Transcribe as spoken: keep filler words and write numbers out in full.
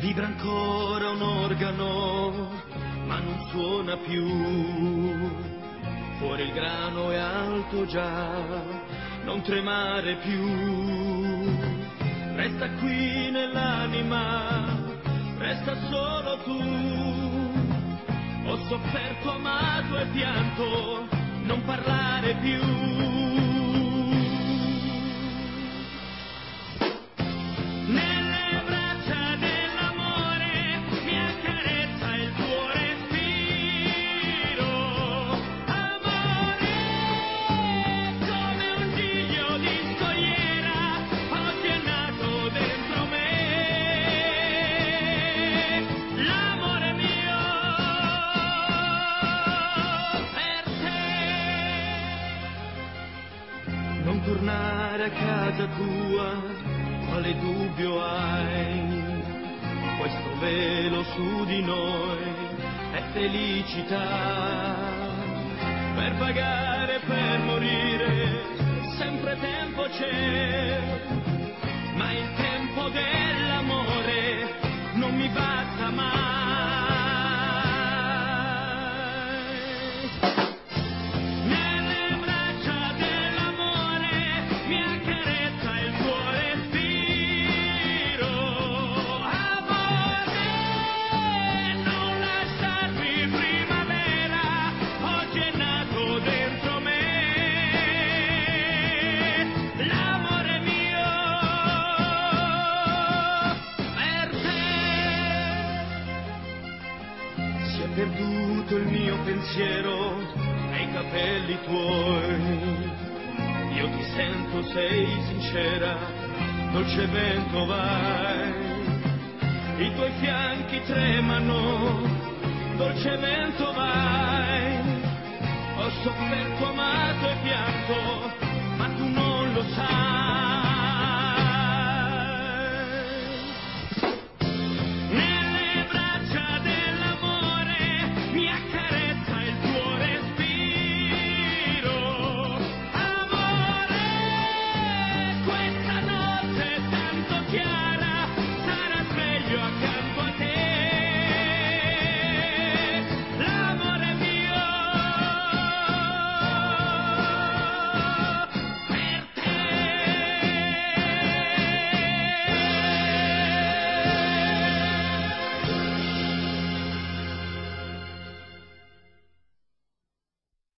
Vibra ancora un organo, ma non suona più. Fuori il grano è alto già, non tremare più. Resta qui nell'anima, resta solo tu. Ho sofferto, amato e pianto, non parlare più. Non tornare a casa tua, quale dubbio hai? Questo velo su di noi è felicità. Per pagare, per morire, sempre tempo c'è. Ma il tempo dell'amore non mi basta mai. Perduto il mio pensiero e i capelli tuoi. Io ti sento, sei sincera, dolce vento vai. I tuoi fianchi tremano, dolce vento vai. Ho sofferto